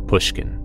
Pushkin.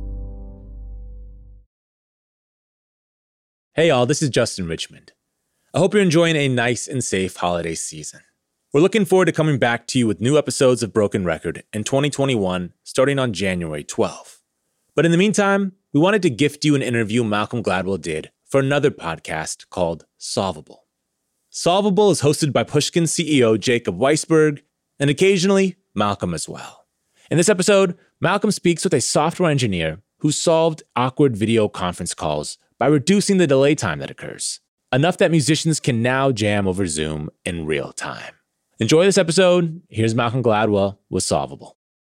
Hey y'all, this is Justin Richmond. I hope you're enjoying a nice and safe holiday season. We're looking forward to coming back to you with new episodes of Broken Record in 2021, starting on January 12th. But in the meantime, we wanted to gift you an interview Malcolm Gladwell did for another podcast called Solvable. Solvable is hosted by Pushkin CEO Jacob Weisberg, and occasionally Malcolm as well. In this episode, Malcolm speaks with a software engineer who solved awkward video conference calls by reducing the delay time that occurs, enough that musicians can now jam over Zoom in real time. Enjoy this episode. Here's Malcolm Gladwell with Solvable.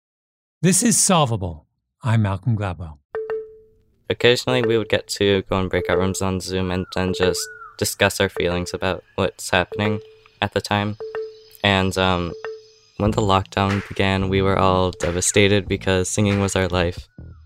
This is Solvable. I'm Malcolm Gladwell. Occasionally we would get to go in breakout rooms on Zoom and then just discuss our feelings about what's happening at the time. And when the lockdown began, we were all devastated because singing was our life.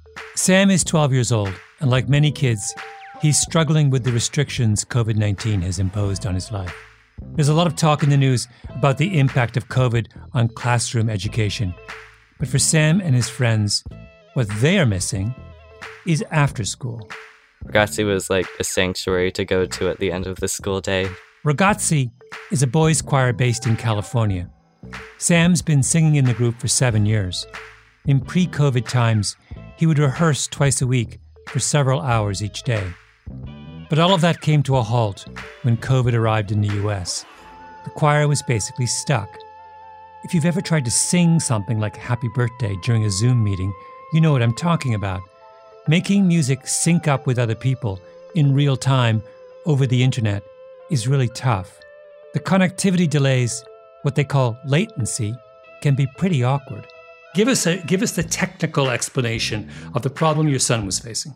Sam is 12 years old, and like many kids, he's struggling with the restrictions COVID-19 has imposed on his life. There's a lot of talk in the news about the impact of COVID on classroom education. But for Sam and his friends, what they are missing is after school. Ragazzi was like a sanctuary to go to at the end of the school day. Ragazzi is a boys' choir based in California. Sam's been singing in the group for 7 years. In pre-COVID times, he would rehearse twice a week for several hours each day. But all of that came to a halt when COVID arrived in the US. The choir was basically stuck. If you've ever tried to sing something like Happy Birthday during a Zoom meeting, you know what I'm talking about. Making music sync up with other people in real time over the internet is really tough. The connectivity delays, what they call latency, can be pretty awkward. Give us the technical explanation of the problem your son was facing.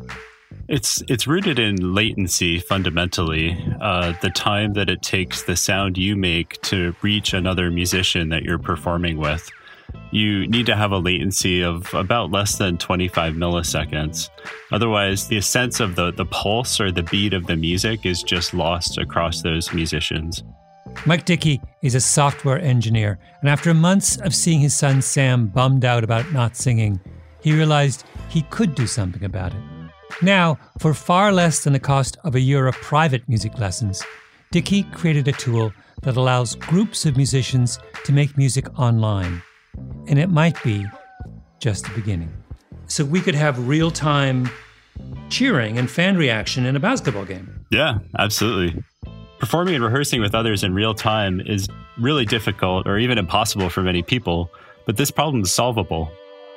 It's rooted in latency fundamentally, the time that it takes the sound you make to reach another musician that you're performing with. You need to have a latency of about less than 25 milliseconds. Otherwise, the sense of the pulse or the beat of the music is just lost across those musicians. Mike Dickey is a software engineer, and after months of seeing his son Sam bummed out about not singing, he realized he could do something about it. Now, for far less than the cost of a year of private music lessons, Dickey created a tool that allows groups of musicians to make music online. And it might be just the beginning. So we could have real-time cheering and fan reaction in a basketball game. Yeah, absolutely. Performing and rehearsing with others in real time is really difficult or even impossible for many people, but this problem is solvable.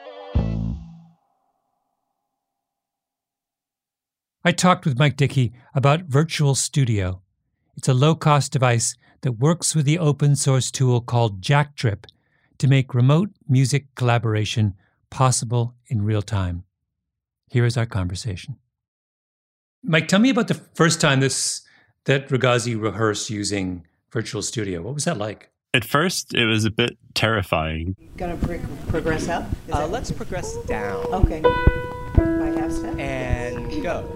I talked with Mike Dickey about Virtual Studio. It's a low-cost device that works with the open-source tool called Jacktrip to make remote music collaboration possible in real time. Here is our conversation. Mike, tell me about the first time that Ragazzi rehearsed using Virtual Studio. What was that like? At first, it was a bit terrifying. Gonna progress up? Let's progress down. Okay. By half step? And go.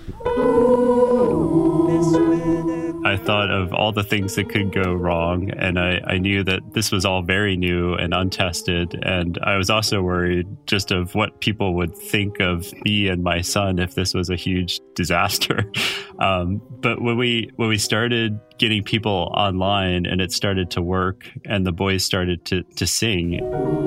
I thought of all the things that could go wrong, and I knew that this was all very new and untested, and I was also worried just of what people would think of me and my son if this was a huge disaster. But when we started getting people online and it started to work and the boys started to sing,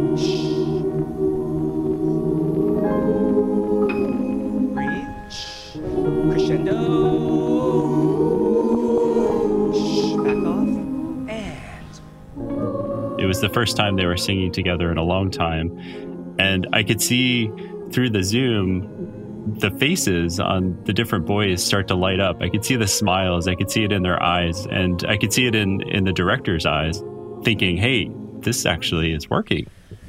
it was the first time they were singing together in a long time. And I could see through the Zoom, the faces on the different boys start to light up. I could see the smiles. I could see it in their eyes. And I could see it in the director's eyes, thinking, hey, this actually is working.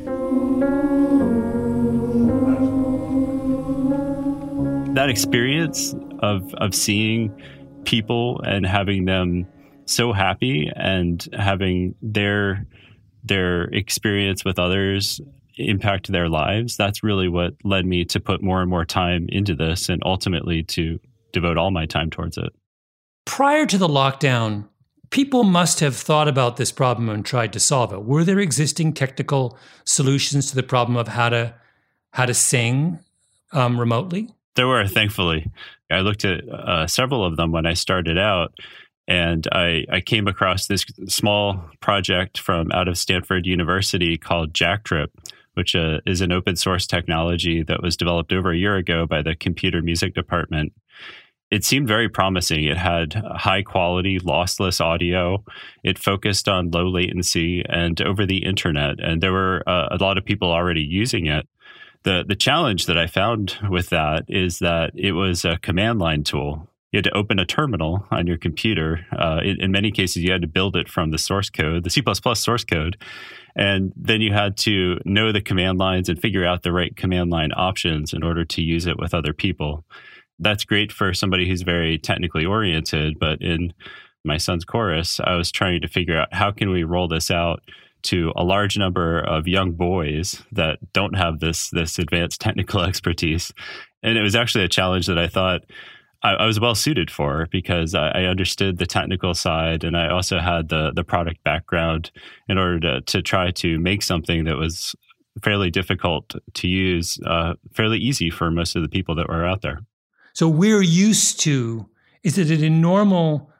That experience of seeing people and having them so happy and having their experience with others impact their lives, that's really what led me to put more and more time into this and ultimately to devote all my time towards it. Prior to the lockdown, people must have thought about this problem and tried to solve it. Were there existing technical solutions to the problem of how to how to sing remotely? There were, thankfully. I looked at several of them when I started out, and I came across this small project from out of Stanford University called JackTrip, which is an open source technology that was developed over a year ago by the computer music department. It seemed very promising. It had high quality, lossless audio. It focused on low latency and over the internet. And there were a lot of people already using it. The challenge that I found with that is that it was a command line tool. You had to open a terminal on your computer. In many cases, you had to build it from the source code, the C++ source code. And then you had to know the command lines and figure out the right command line options in order to use it with other people. That's great for somebody who's very technically oriented. But in my son's chorus, I was trying to figure out how can we roll this out to a large number of young boys that don't have this advanced technical expertise. And it was actually a challenge that I thought I was well suited for, because I understood the technical side, and I also had the product background in order to try to make something that was fairly difficult to use, fairly easy for most of the people that were out there. So we're used to, is it in normal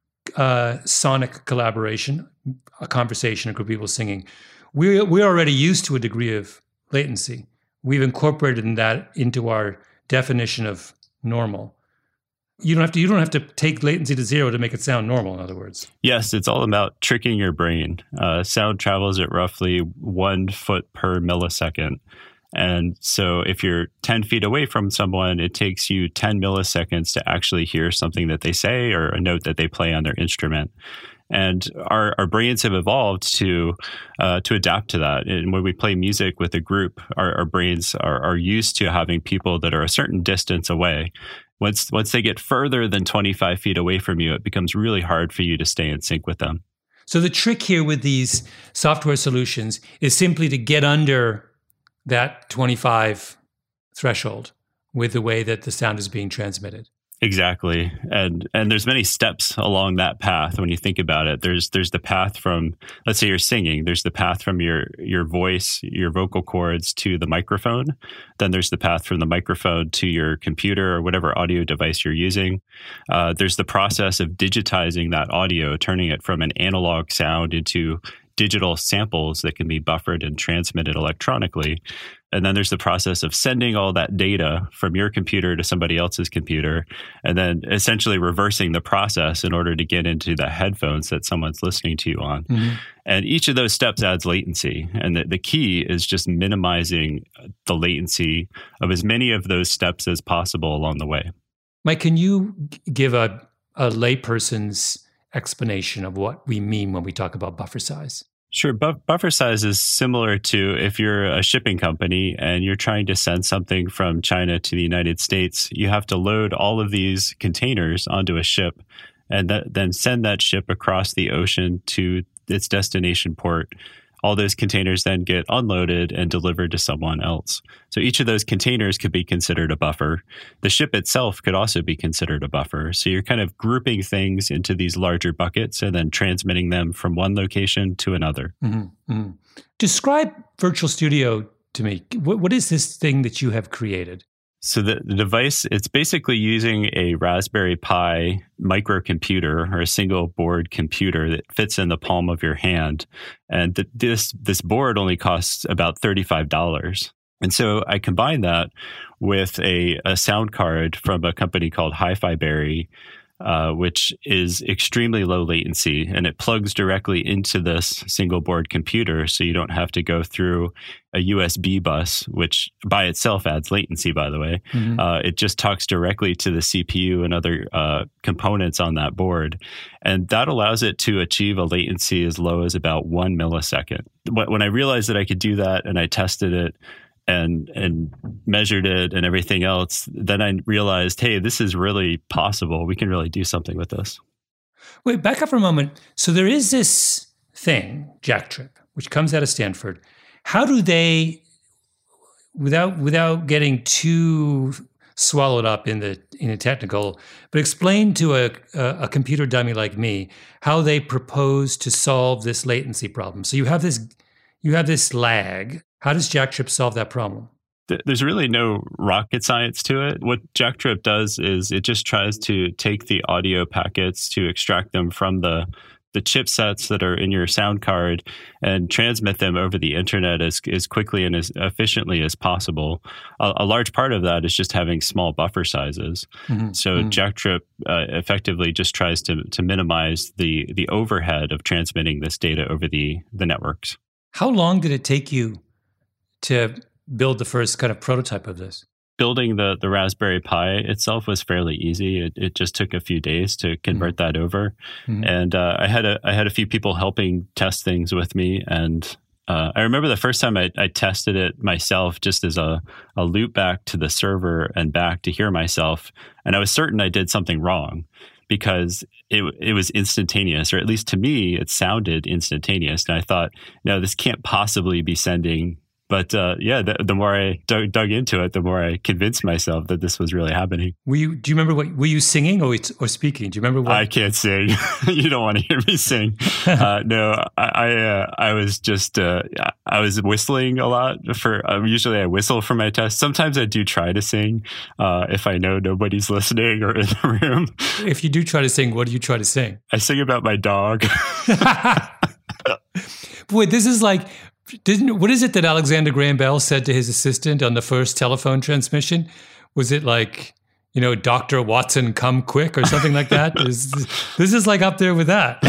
sonic collaboration, a conversation, a group of people singing, we're already used to a degree of latency. We've incorporated that into our definition of normal. You don't have to take latency to zero to make it sound normal, in other words. Yes, it's all about tricking your brain. Sound travels at roughly 1 foot per millisecond. And so if you're 10 feet away from someone, it takes you 10 milliseconds to actually hear something that they say or a note that they play on their instrument. And our brains have evolved to adapt to that. And when we play music with a group, our brains are used to having people that are a certain distance away. Once they get further than 25 feet away from you, it becomes really hard for you to stay in sync with them. So the trick here with these software solutions is simply to get under that 25 threshold with the way that the sound is being transmitted. Exactly. And there's many steps along that path when you think about it. There's the path from, let's say you're singing, there's the path from your voice, your vocal cords to the microphone. Then there's the path from the microphone to your computer or whatever audio device you're using. There's the process of digitizing that audio, turning it from an analog sound into digital samples that can be buffered and transmitted electronically. And then there's the process of sending all that data from your computer to somebody else's computer, and then essentially reversing the process in order to get into the headphones that someone's listening to you on. Mm-hmm. And each of those steps adds latency. And the key is just minimizing the latency of as many of those steps as possible along the way. Mike, can you give a layperson's explanation of what we mean when we talk about buffer size? Sure. Buffer size is similar to if you're a shipping company and you're trying to send something from China to the United States, you have to load all of these containers onto a ship and then send that ship across the ocean to its destination port. All those containers then get unloaded and delivered to someone else. So each of those containers could be considered a buffer. The ship itself could also be considered a buffer. So you're kind of grouping things into these larger buckets and then transmitting them from one location to another. Mm-hmm. Mm-hmm. Describe Virtual Studio to me. What is this thing that you have created? So the device, it's basically using a Raspberry Pi microcomputer or a single board computer that fits in the palm of your hand. And this board only costs about $35. And so I combined that with a sound card from a company called Hi-Fi Berry, which is extremely low latency, and it plugs directly into this single board computer, so you don't have to go through a USB bus, which by itself adds latency, by the way. Mm-hmm. It just talks directly to the CPU and other components on that board, and that allows it to achieve a latency as low as about 1 millisecond. When I realized that I could do that and I tested it, and measured it and everything else, then I realized, hey, this is really possible. We can really do something with this. Wait, back up for a moment. So there is this thing, JackTrip, which comes out of Stanford. How do they, without getting too swallowed up in the technical, but explain to a computer dummy like me how they propose to solve this latency problem? So you have this lag. How does JackTrip solve that problem? There's really no rocket science to it. What Jacktrip does is it just tries to take the audio packets to extract them from the chipsets that are in your sound card and transmit them over the internet as quickly and as efficiently as possible. A large part of that is just having small buffer sizes. So Jacktrip effectively just tries to minimize the overhead of transmitting this data over the networks. How long did it take you to build the first kind of prototype of this? Building the Raspberry Pi itself was fairly easy. It just took a few days to convert that over, and I had a few people helping test things with me. And I remember the first time I tested it myself, just as a loop back to the server and back to hear myself, and I was certain I did something wrong because it was instantaneous, or at least to me, it sounded instantaneous. And I thought, no, this can't possibly be sending. But the more I dug into it, the more I convinced myself that this was really happening. Do you remember were you singing or speaking? Do you remember what? I can't sing. You don't want to hear me sing. No, I was just, I was whistling a lot usually I whistle for my tests. Sometimes I do try to sing if I know nobody's listening or in the room. If you do try to sing, what do you try to sing? I sing about my dog. Boy, this is like... what is it that Alexander Graham Bell said to his assistant on the first telephone transmission? Was it like, Dr. Watson, come quick or something like that? This is like up there with that.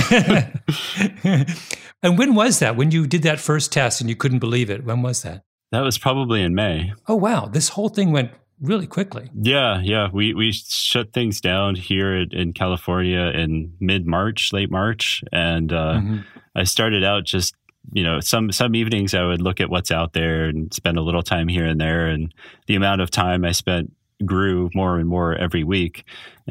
And when was that? When you did that first test and you couldn't believe it? When was that? That was probably in May. Oh, wow. This whole thing went really quickly. Yeah. We shut things down here in California in mid-March, late March. And I started out just some evenings I would look at what's out there and spend a little time here and there. And the amount of time I spent grew more and more every week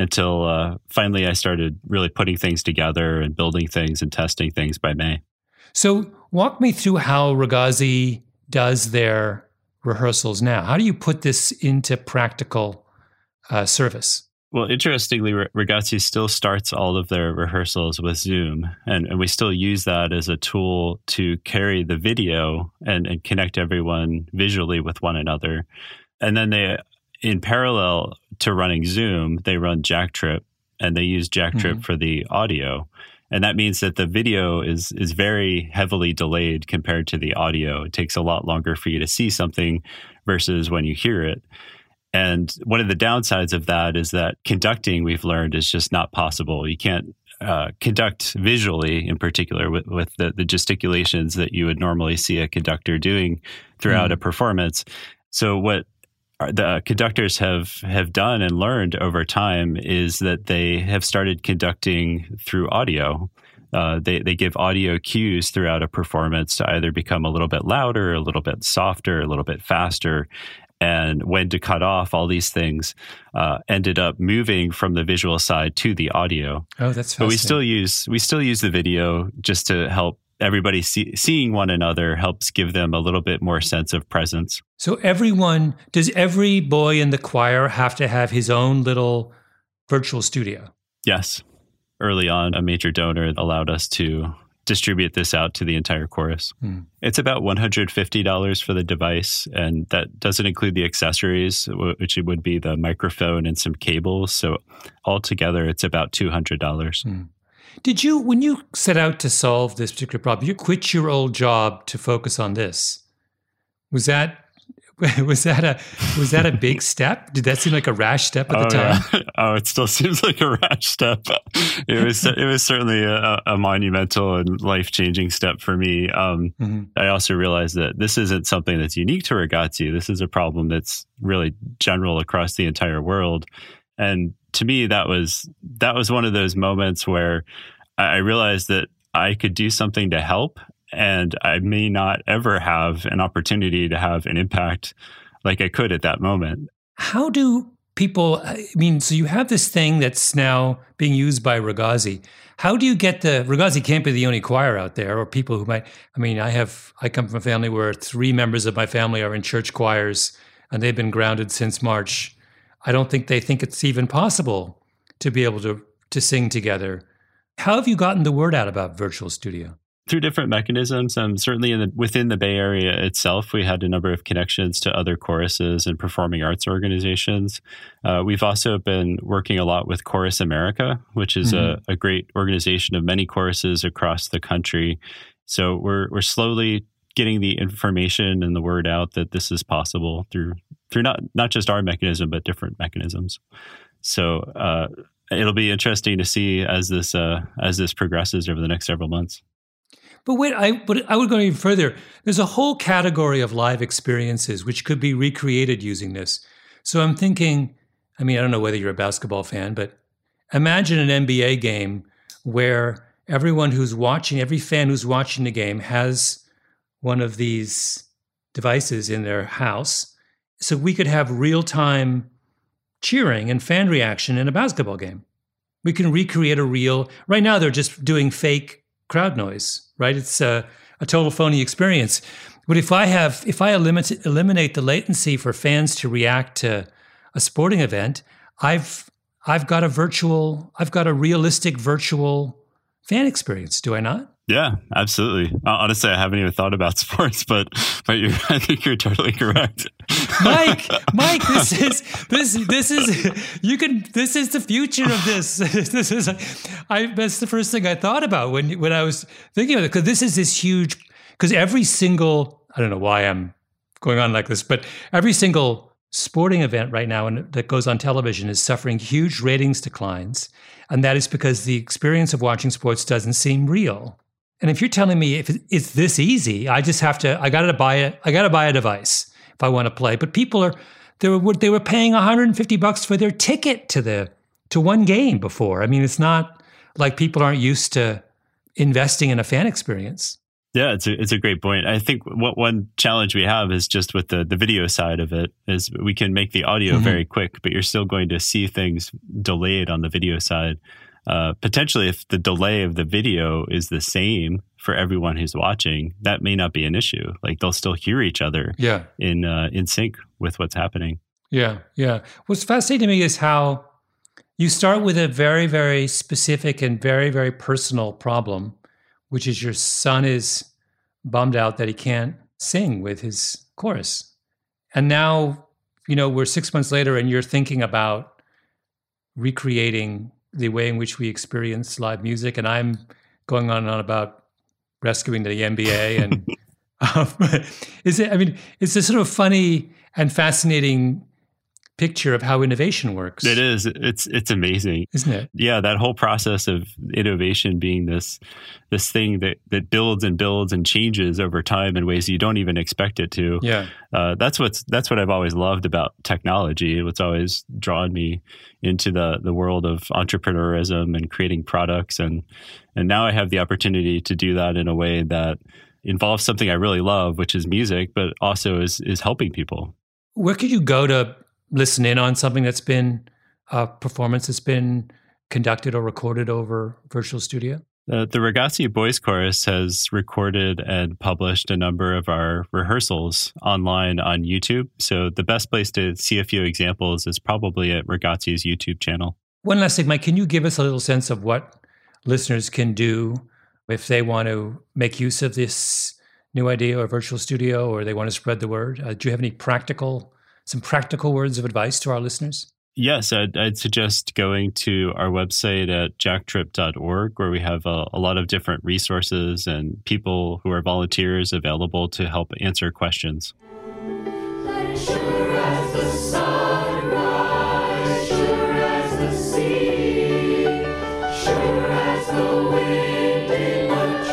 until finally I started really putting things together and building things and testing things by May. So walk me through how Ragazzi does their rehearsals now. How do you put this into practical service? Well, interestingly, Ragazzi still starts all of their rehearsals with Zoom, and we still use that as a tool to carry the video and connect everyone visually with one another. And then they, in parallel to running Zoom, they run Jacktrip, and they use Jacktrip for the audio. And that means that the video is very heavily delayed compared to the audio. It takes a lot longer for you to see something versus when you hear it. And one of the downsides of that is that conducting, we've learned, is just not possible. You can't conduct visually, in particular, with the gesticulations that you would normally see a conductor doing throughout a performance. So what the conductors have done and learned over time is that they have started conducting through audio. They give audio cues throughout a performance to either become a little bit louder, a little bit softer, a little bit faster. And when to cut off, all these things ended up moving from the visual side to the audio. Oh, that's fascinating. But we still use the video just to help everybody seeing one another helps give them a little bit more sense of presence. So does every boy in the choir have to have his own little virtual studio? Yes. Early on, a major donor allowed us to distribute this out to the entire chorus. It's about $150 for the device, and that doesn't include the accessories, which would be the microphone and some cables. So altogether, it's about $200. Did you, when you set out to solve this particular problem, you quit your old job to focus on this? Was that a big step? Did that seem like a rash step at the time? Yeah. Oh, it still seems like a rash step. It was certainly a monumental and life-changing step for me. I also realized that this isn't something that's unique to Ragazzi. This is a problem that's really general across the entire world. And to me, that was one of those moments where I realized that I could do something to help, and I may not ever have an opportunity to have an impact like I could at that moment. How do people, so you have this thing that's now being used by Ragazzi. How do you get Ragazzi can't be the only choir out there, or people who might, I come from a family where 3 members of my family are in church choirs, and they've been grounded since March. I don't think they think it's even possible to be able to sing together. How have you gotten the word out about Virtual Studio? Through different mechanisms. Certainly within the Bay Area itself, we had a number of connections to other choruses and performing arts organizations. We've also been working a lot with Chorus America, which is a great organization of many choruses across the country. So we're slowly getting the information and the word out that this is possible through not just our mechanism, but different mechanisms. So it'll be interesting to see as this progresses over the next several months. But wait, I would go even further. There's a whole category of live experiences which could be recreated using this. So I'm thinking, I mean, I don't know whether you're a basketball fan, but imagine an NBA game where every fan who's watching the game has one of these devices in their house. So we could have real-time cheering and fan reaction in a basketball game. We can recreate right now they're just doing fake crowd noise, right? It's a total phony experience. But if I eliminate the latency for fans to react to a sporting event, I've got a realistic virtual fan experience, do I not? Yeah, absolutely. Honestly, I haven't even thought about sports, but I think you're totally correct. Mike, this is the future of this. That's the first thing I thought about when I was thinking of it, because this is this huge. Because every single, I don't know why I'm going on like this, but every single sporting event right now that goes on television is suffering huge ratings declines, and that is because the experience of watching sports doesn't seem real. And if you're telling me if it's this easy, I got to buy a device if I want to play. But people they were paying $150 for their ticket to one game before. I mean, it's not like people aren't used to investing in a fan experience. Yeah, it's a great point. I think one challenge we have is just with the video side of it is we can make the audio very quick, but you're still going to see things delayed on the video side. Potentially, if the delay of the video is the same for everyone who's watching, that may not be an issue. Like they'll still hear each other in sync with what's happening. Yeah. What's fascinating to me is how you start with a very, very specific and very, very personal problem, which is your son is bummed out that he can't sing with his chorus. And now, we're 6 months later and you're thinking about recreating the way in which we experience live music. And I'm going on and on about rescuing the NBA. And it's a sort of funny and fascinating picture of how innovation works. It is. It's amazing, isn't it? Yeah, that whole process of innovation being this thing that builds and builds and changes over time in ways you don't even expect it to. Yeah, that's what I've always loved about technology. What's always drawn me into the world of entrepreneurism and creating products, and now I have the opportunity to do that in a way that involves something I really love, which is music, but also is helping people. Where could you go to listen in on something that's been a performance that's been conducted or recorded over Virtual Studio? The Ragazzi Boys Chorus has recorded and published a number of our rehearsals online on YouTube. So the best place to see a few examples is probably at Ragazzi's YouTube channel. One last thing, Mike, can you give us a little sense of what listeners can do if they want to make use of this new idea or Virtual Studio, or they want to spread the word? Do you have any some practical words of advice to our listeners? Yes, I'd suggest going to our website at jacktrip.org, where we have a lot of different resources and people who are volunteers available to help answer questions. Sure as the sunrise, sure as the sea, sure as the wind in the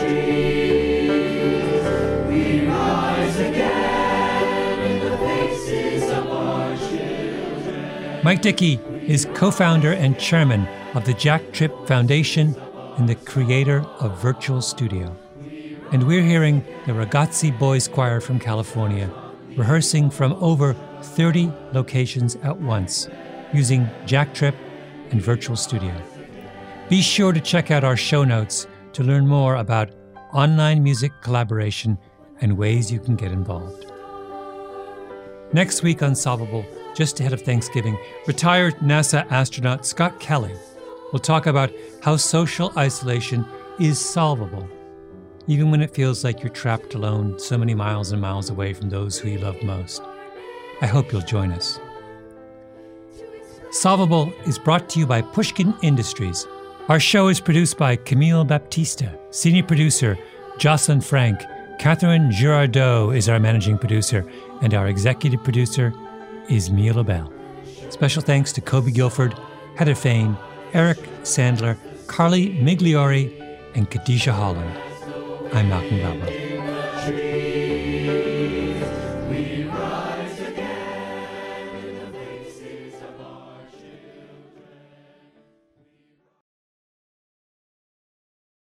trees, we rise again in the faces of our children. Mike Dickey is co-founder and chairman of the Jack Tripp Foundation and the creator of Virtual Studio. And we're hearing the Ragazzi Boys Choir from California rehearsing from over 30 locations at once using Jack Tripp and Virtual Studio. Be sure to check out our show notes to learn more about online music collaboration and ways you can get involved. Next week on Solvable, just ahead of Thanksgiving, retired NASA astronaut Scott Kelly will talk about how social isolation is solvable. even when it feels like you're trapped alone so many miles and miles away from those who you love most. I hope you'll join us. Solvable is brought to you by Pushkin Industries. Our show is produced by Camille Baptista, senior producer Jocelyn Frank, Catherine Girardeau is our managing producer, and our executive producer is Mia LaBelle. Special thanks to Kobe Guilford, Heather Fain, Eric Sandler, Carly Migliori, and Kadisha Holland. I'm Malcolm Gladwell. We rise.